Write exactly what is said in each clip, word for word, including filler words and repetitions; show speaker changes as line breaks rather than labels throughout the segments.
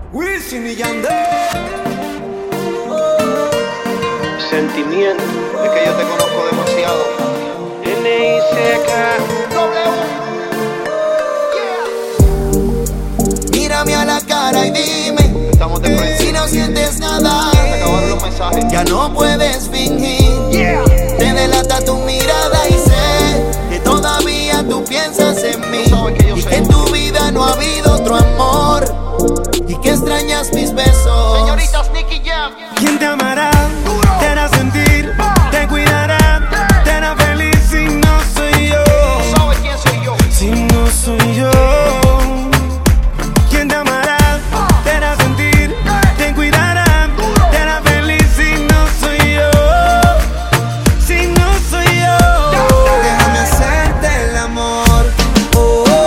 Wisin y Yandel.
Sentimiento, es que yo te conozco demasiado. N I C K
W. Mírame a la cara y dime,
estamos de frente.
Si no sientes nada,
se acabaron los mensajes.
Ya no puedes fingir,
yeah.
Te delata tu mirada y sé que todavía tú piensas en mí,
que yo
y
sé.
que en tu vida no ha habido otro amor, y que extrañas mis besos.
Señoritas Nicky Jam.
¿Quién te amará? Te hará sentir, te cuidará, te hará feliz si no soy yo.
¿Sabes quién soy yo?
Si no soy yo. ¿Quién te amará? Te hará sentir, te cuidará, te hará feliz si no soy yo. Si no soy yo.
Déjame hacerte el amor. Oh, oh,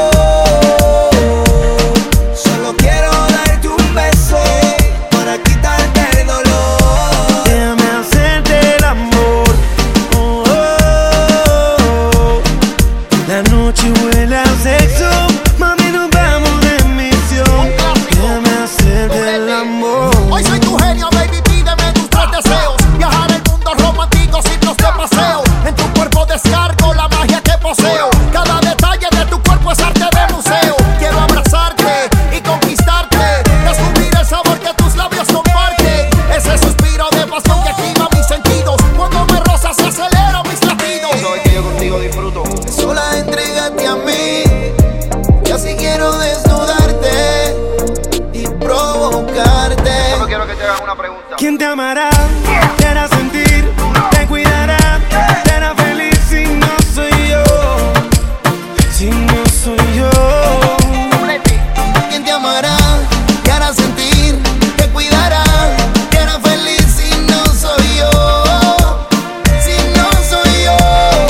oh. Solo quiero darte un beso para quitarte el dolor.
Déjame hacerte el amor. Oh, oh, oh. La noche huele a sexo. Mami, nos vamos de misión. Déjame hacerte el amor.
Hoy soy tu genio, baby, pídeme tus tres deseos. Viajar el mundo romántico, sitios de paseo. En tu cuerpo descargo la magia que poseo. Cada detalle de tu cuerpo es arte de museo. Quiero abrazarte y conquistarte, descubrir el sabor que tus labios comparten. Ese suspiro de pasión que activa mis sentidos. Cuando me rozas se aceleran mis latidos.
Sabes que yo contigo disfruto.
Sola entrégate a mí, yo sí quiero desnudarte y provocarte.
Solo quiero que te hagan una pregunta.
¿Quién te amará? Te hará sentir, te cuidará, te hará feliz si no soy yo. Si no soy yo.
¿Quién te amará? Te hará sentir, te cuidará, te hará feliz si no soy yo. Si no soy yo.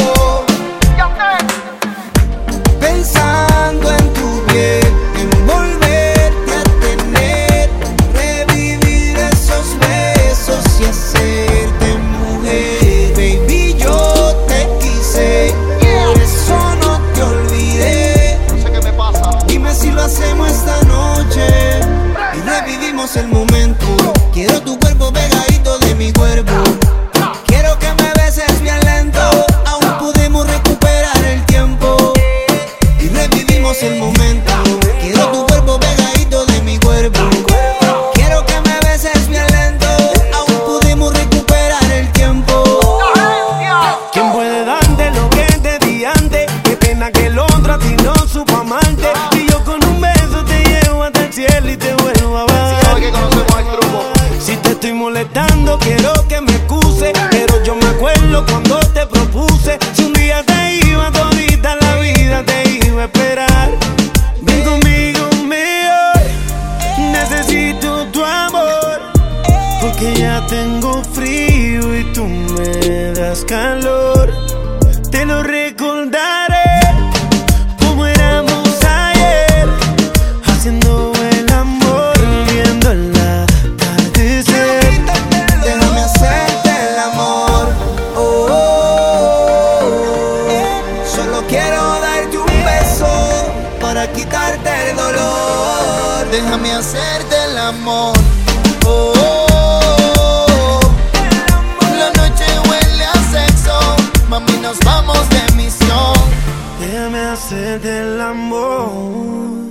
Pensando en tu piel, en volverte a tener, revivir esos besos y hacerte mujer. Baby, yo te quise, por eso no te olvidé.
No sé qué me pasa.
Dime si lo hacemos esta noche y revivimos el momento. Quiero tu cuerpo pegadito de mi cuerpo. Quiero que me beses bien lento. Aún podemos recuperar el tiempo y revivimos el momento. Quiero tu cuerpo pegadito de mi cuerpo. Quiero que me beses bien lento. Aún podemos recuperar el tiempo.
¿Quién puede darte lo que te di antes? Qué pena que el otro a ti no supo amarte. Y yo con un beso te llevo hasta el cielo y te vuelvo a bajar.
Sabes que conocemos el truco.
Si te estoy molestando, quiero que me excuse. Pero yo me acuerdo cuando te propuse. Si un día te iba, todita la vida te iba a esperar. Ven conmigo mejor, necesito tu amor. Porque ya tengo frío y tú me das calor. Te lo recordaré como éramos ayer, haciendo el amor, viendo el atardecer.
Déjame hacerte el amor. Oh, oh, oh. Solo quiero darte un beso para quitarte el dolor. Déjame hacerte el amor. Oh, oh, oh. La noche huele a sexo. Mami, nos vamos de misión.
Déjame hacerte el amor.